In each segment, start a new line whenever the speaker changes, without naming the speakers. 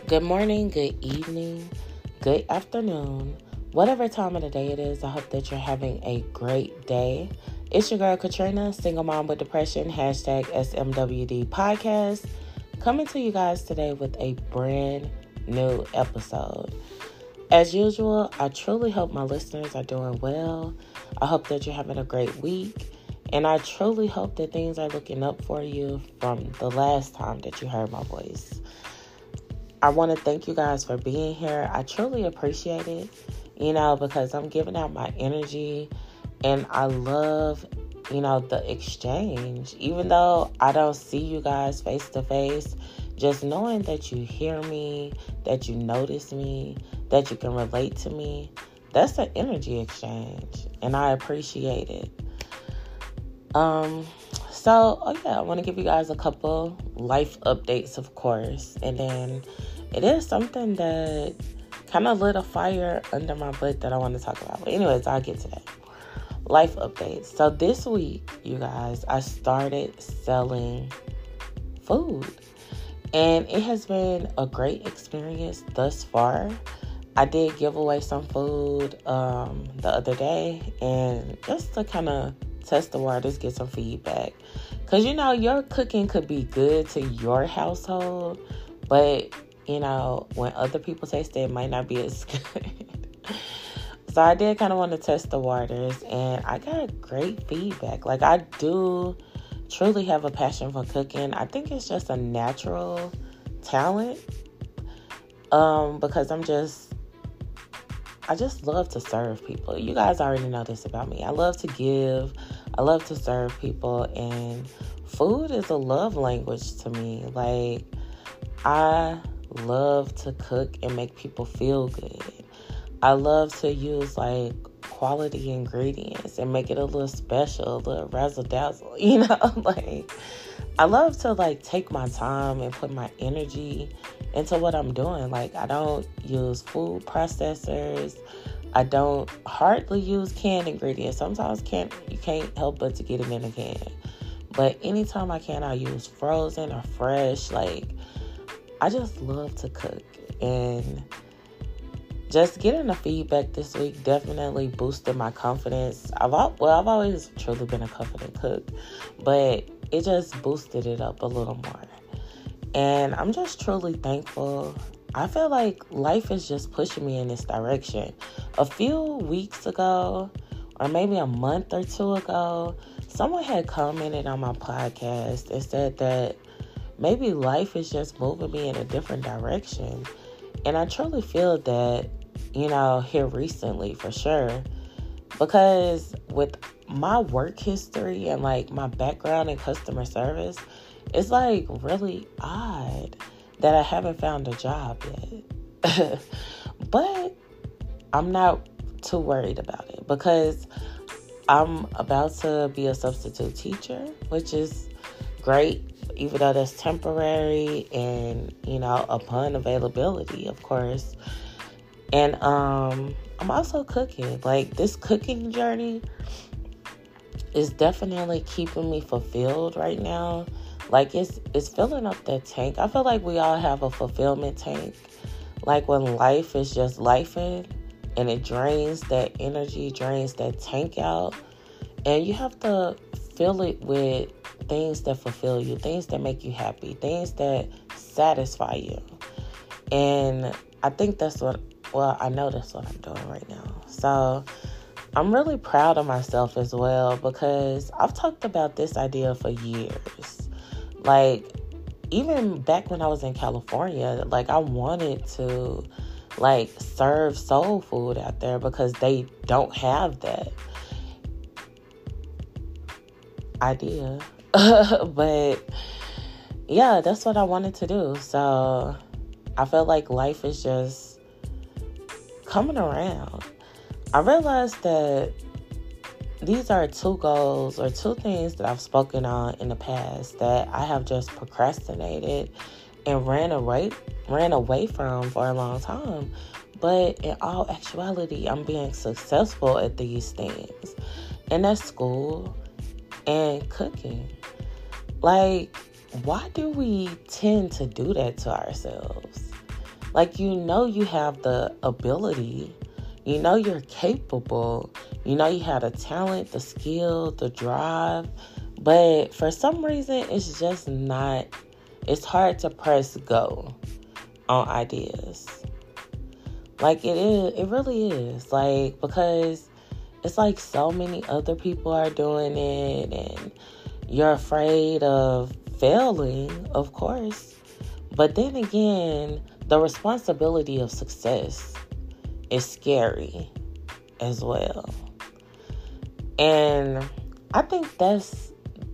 Good morning, good evening, good afternoon, whatever time of the day it is. I hope that you're having a great day. It's your girl Katrina, single mom with depression, hashtag SMWD podcast, coming to you guys today with a brand new episode. As usual, I truly hope my listeners are doing well. I hope that you're having a great week. And I truly hope that things are looking up for you from the last time that you heard my voice. I want to thank you guys for being here. I truly appreciate it, because I'm giving out my energy and I love, the exchange. Even though I don't see you guys face to face, just knowing that you hear me, that you notice me, that you can relate to me, that's an energy exchange and I appreciate it. I want to give you guys a couple life updates, of course, and then it is something that kind of lit a fire under my butt that I want to talk about. But anyways, I'll get to that. Life updates. So this week, you guys, I started selling food, and it has been a great experience thus far. I did give away some food the other day, and just to kind of test the waters, get some feedback. Because, your cooking could be good to your household, but, when other people taste it, it might not be as good. So I did kind of want to test the waters, and I got great feedback. Like, I do truly have a passion for cooking. I think it's just a natural talent, because I just love to serve people. You guys already know this about me. I love to give. I love to serve people, and food is a love language to me. Like, I love to cook and make people feel good. I love to use quality ingredients and make it a little special, a little razzle dazzle, I love to take my time and put my energy into what I'm doing. I don't use food processors. I don't hardly use canned ingredients. Sometimes you can't help but to get them in a can. But anytime I can, I use frozen or fresh. I just love to cook. And just getting the feedback this week definitely boosted my confidence. I've always truly been a confident cook, but it just boosted it up a little more. And I'm just truly thankful. I feel like life is just pushing me in this direction. A few weeks ago, or maybe a month or two ago, someone had commented on my podcast and said that maybe life is just moving me in a different direction. And I truly feel that, here recently for sure. Because with my work history and my background in customer service, it's really odd that I haven't found a job yet. But I'm not too worried about it because I'm about to be a substitute teacher, which is great, even though that's temporary and, upon availability, of course. And I'm also cooking. This cooking journey is definitely keeping me fulfilled right now. It's filling up that tank. I feel like we all have a fulfillment tank. When life is just lifing and it drains that energy, drains that tank out. And you have to fill it with things that fulfill you, things that make you happy, things that satisfy you. And I think I know that's what I'm doing right now. So I'm really proud of myself as well because I've talked about this idea for years. Even back when I was in California, I wanted to, serve soul food out there because they don't have that idea. But, yeah, that's what I wanted to do. So I feel like life is just coming around. I realized that these are two goals or two things that I've spoken on in the past that I have just procrastinated and ran away from for a long time. But in all actuality, I'm being successful at these things. And that's school and cooking. Why do we tend to do that to ourselves? Like, you have the ability, you're capable, you have the talent, the skill, the drive, but for some reason, it's just not, it's hard to press go on ideas. Like, it really is. Like, because it's like so many other people are doing it, and you're afraid of failing, of course. But then again, the responsibility of success is scary as well. And I think that's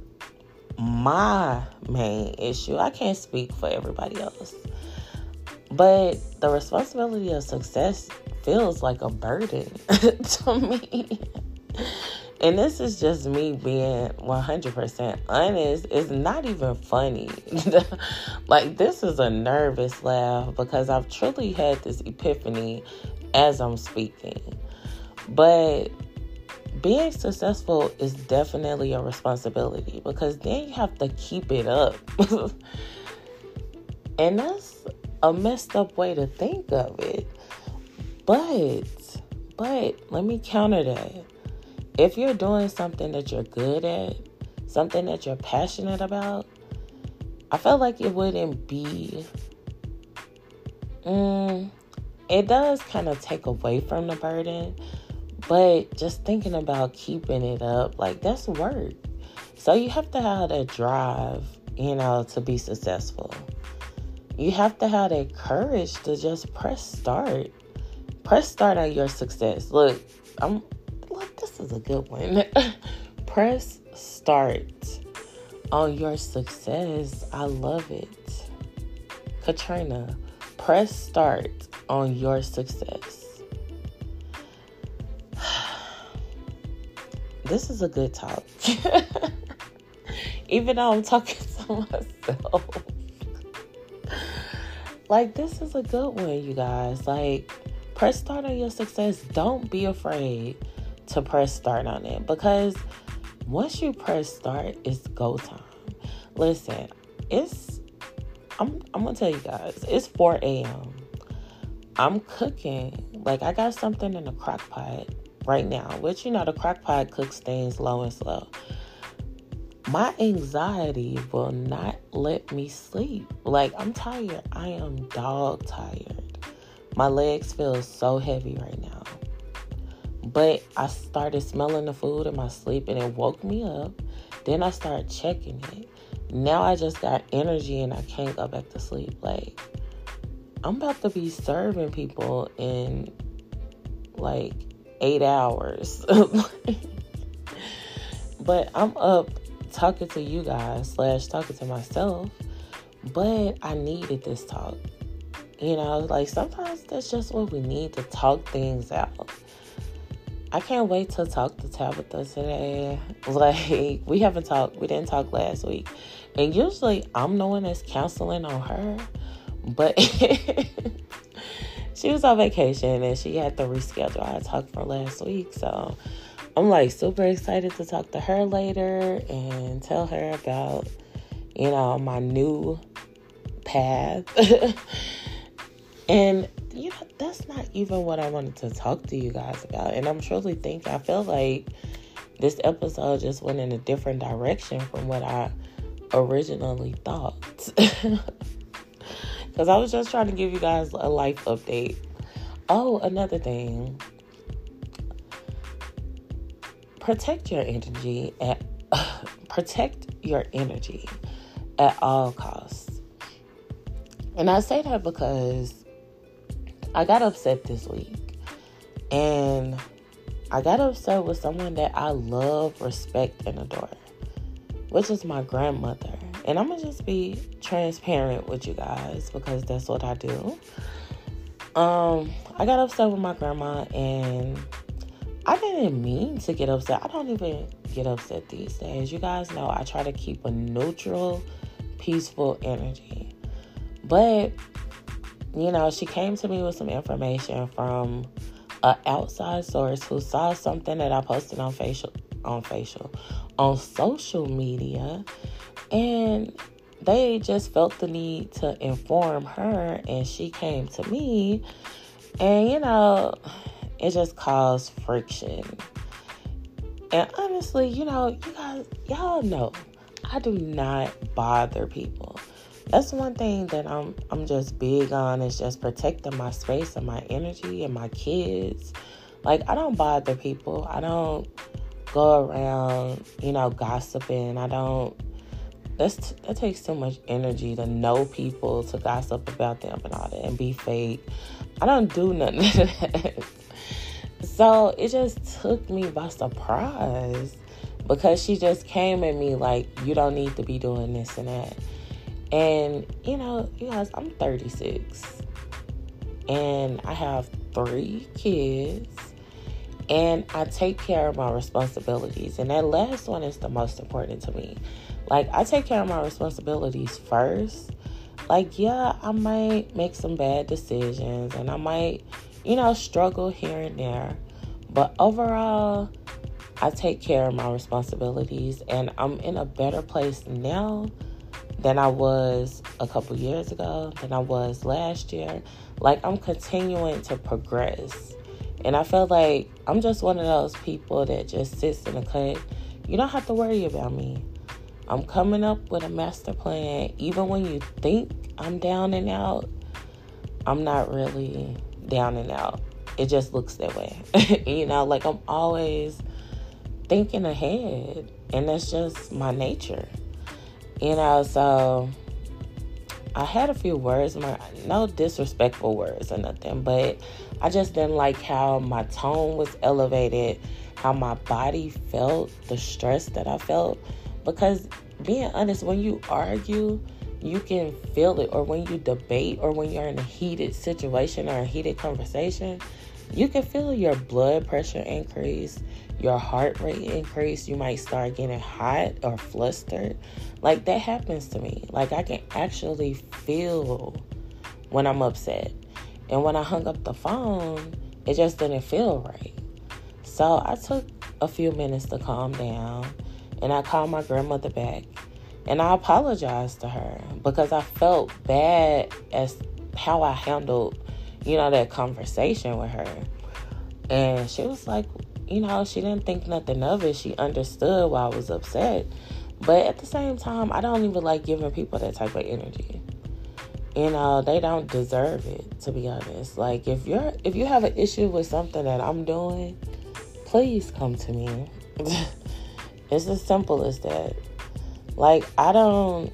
my main issue. I can't speak for everybody else. But the responsibility of success feels like a burden to me. And this is just me being 100% honest. It's not even funny. Like, this is a nervous laugh because I've truly had this epiphany as I'm speaking. But being successful is definitely a responsibility because then you have to keep it up. And that's a messed up way to think of it. But let me counter that. If you're doing something that you're good at, something that you're passionate about, I feel like it wouldn't be... it does kind of take away from the burden, but just thinking about keeping it up, like, that's work. So you have to have that drive, to be successful. You have to have that courage to just press start. Press start on your success. Look, this is a good one. Press start on your success. I love it. Katrina, press start on your success. This is a good talk. Even though I'm talking to myself. Like, this is a good one, you guys. Like, press start on your success. Don't be afraid to press start on it, because once you press start, it's go time. Listen, I'm gonna tell you guys, it's 4 a.m. I'm cooking. Like, I got something in the crock pot right now, which, the crock pot cooks things low and slow. My anxiety will not let me sleep. Like, I'm tired. I am dog tired. My legs feel so heavy right now. But I started smelling the food in my sleep and it woke me up. Then I started checking it. Now I just got energy and I can't go back to sleep. Like, I'm about to be serving people in like 8 hours. But I'm up talking to you guys / talking to myself. But I needed this talk. Like, sometimes that's just what we need, to talk things out. I can't wait to talk to Tabitha today. Like, we didn't talk last week. And usually I'm the one that's counseling on her. But she was on vacation and she had to reschedule our talk for last week. So I'm like super excited to talk to her later and tell her about, my new path. And, that's not even what I wanted to talk to you guys about. And I'm truly thinking, I feel like this episode just went in a different direction from what I originally thought. Because I was just trying to give you guys a life update. Oh, another thing. Protect your energy at all costs. And I say that because I got upset this week. And I got upset with someone that I love, respect, and adore, which is my grandmother. And I'm going to just be transparent with you guys because that's what I do. I got upset with my grandma, and I didn't mean to get upset. I don't even get upset these days. You guys know I try to keep a neutral, peaceful energy. But, she came to me with some information from an outside source who saw something that I posted on social media. And they just felt the need to inform her, and she came to me, and it just caused friction. And honestly, you guys, y'all know I do not bother people. That's one thing that I'm just big on, is just protecting my space and my energy and my kids. Like, I don't bother people. I don't go around, gossiping. That takes too much energy to know people, to gossip about them and all that, and be fake. I don't do nothing of that. So it just took me by surprise, because she just came at me like, you don't need to be doing this and that. And, you guys, I'm 36. And I have 3 kids. And I take care of my responsibilities. And that last one is the most important to me. Like, I take care of my responsibilities first. Like, yeah, I might make some bad decisions. And I might, struggle here and there. But overall, I take care of my responsibilities. And I'm in a better place now than I was a couple years ago, than I was last year. Like, I'm continuing to progress. And I feel like I'm just one of those people that just sits in the cut. You don't have to worry about me. I'm coming up with a master plan. Even when you think I'm down and out, I'm not really down and out. It just looks that way. Like, I'm always thinking ahead. And that's just my nature. So I had a few words, no disrespectful words or nothing, but I just didn't like how my tone was elevated, how my body felt, the stress that I felt. Because being honest, when you argue, you can feel it. Or when you debate, or when you're in a heated situation or a heated conversation, you can feel your blood pressure increase, your heart rate increase. You might start getting hot or flustered. Like, that happens to me. Like, I can actually feel when I'm upset. And when I hung up the phone, it just didn't feel right. So I took a few minutes to calm down, and I called my grandmother back, and I apologized to her, because I felt bad as how I handled, that conversation with her. And she was like, she didn't think nothing of it. She understood why I was upset. But at the same time, I don't even like giving people that type of energy. They don't deserve it, to be honest. Like, if you have an issue with something that I'm doing, please come to me. It's as simple as that. Like, I don't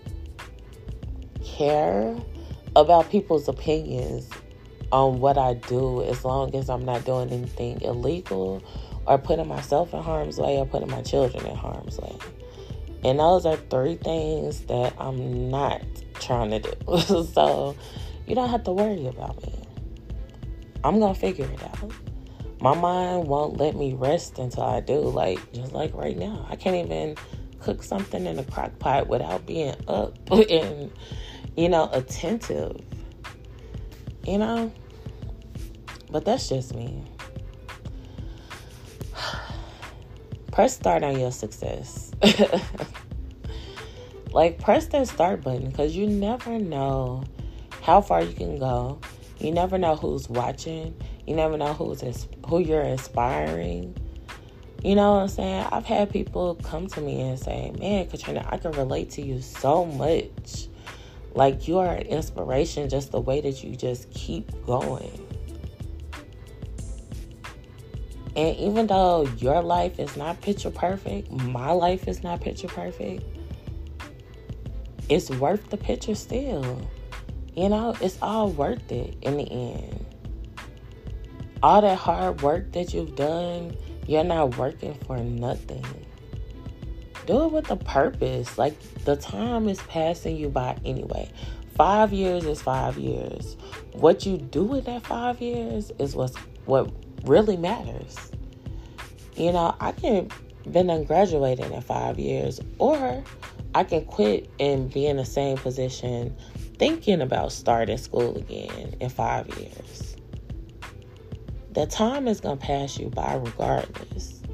care about people's opinions on what I do, as long as I'm not doing anything illegal or putting myself in harm's way or putting my children in harm's way. And those are 3 things that I'm not trying to do. So you don't have to worry about me. I'm going to figure it out. My mind won't let me rest until I do. Like, just like right now. I can't even cook something in a crock pot without being up and, attentive. But that's just me. Press start on your success. Like, press that start button, because you never know how far you can go. You never know who's watching. You never know who you're inspiring. You know what I'm saying? I've had people come to me and say, man, Katrina, I can relate to you so much. Like, you are an inspiration, just the way that you just keep going. And even though your life is not picture perfect, my life is not picture perfect, it's worth the picture still. It's all worth it in the end. All that hard work that you've done, you're not working for nothing. Do it with a purpose. Like, the time is passing you by anyway. 5 years is 5 years. What you do with that 5 years is what really matters. I can been done graduating in 5 years, or I can quit and be in the same position thinking about starting school again in 5 years. The time is going to pass you by regardless.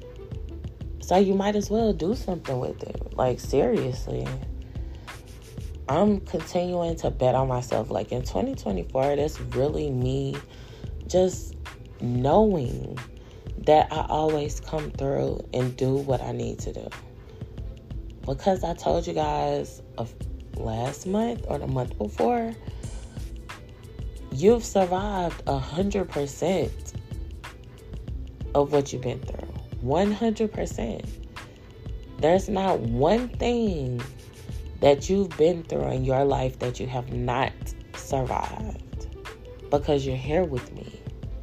So you might as well do something with it. Like, seriously. I'm continuing to bet on myself. Like in 2024, that's really me just knowing that I always come through and do what I need to do. Because I told you guys last month or the month before, you've survived 100% of what you've been through. 100%. There's not one thing that you've been through in your life that you have not survived, because you're here with me.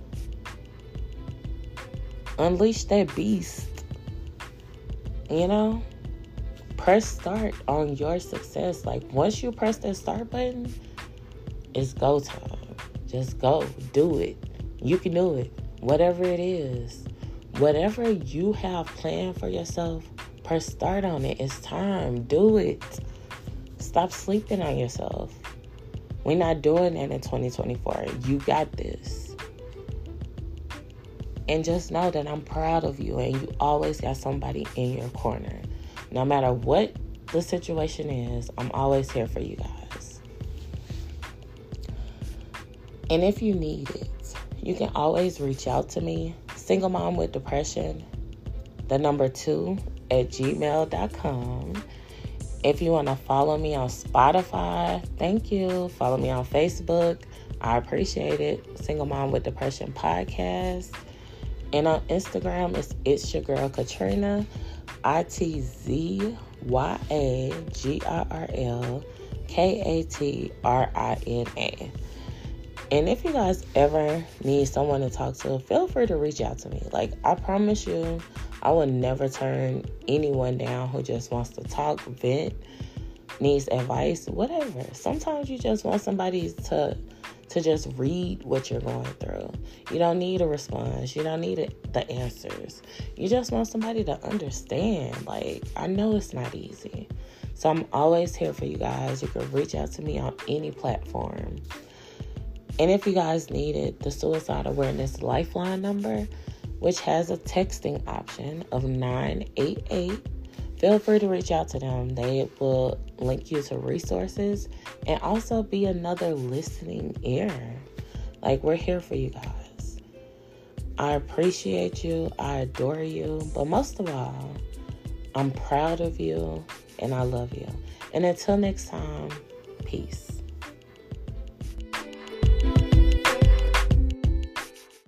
Unleash that beast. You know? Press start on your success. Like, once you press that start button, it's go time. Just go. Do it. You can do it. Whatever it is. Whatever you have planned for yourself, press start on it. It's time. Do it. Stop sleeping on yourself. We're not doing that in 2024. You got this. And just know that I'm proud of you, and you always got somebody in your corner. No matter what the situation is, I'm always here for you guys. And if you need it, you can always reach out to me. Single Mom with Depression, 2 at gmail.com. If you want to follow me on Spotify, thank you. Follow me on Facebook. I appreciate it. Single Mom with Depression podcast. And on Instagram, it's your girl Katrina, ITZYAGRLKATRINA. And if you guys ever need someone to talk to, feel free to reach out to me. Like, I promise you, I will never turn anyone down who just wants to talk, vent, needs advice, whatever. Sometimes you just want somebody to just read what you're going through. You don't need a response. You don't need the answers. You just want somebody to understand. Like, I know it's not easy. So I'm always here for you guys. You can reach out to me on any platform. And if you guys need it, the Suicide Awareness Lifeline number, which has a texting option of 988, feel free to reach out to them. They will link you to resources and also be another listening ear. Like, we're here for you guys. I appreciate you. I adore you. But most of all, I'm proud of you and I love you. And until next time, peace.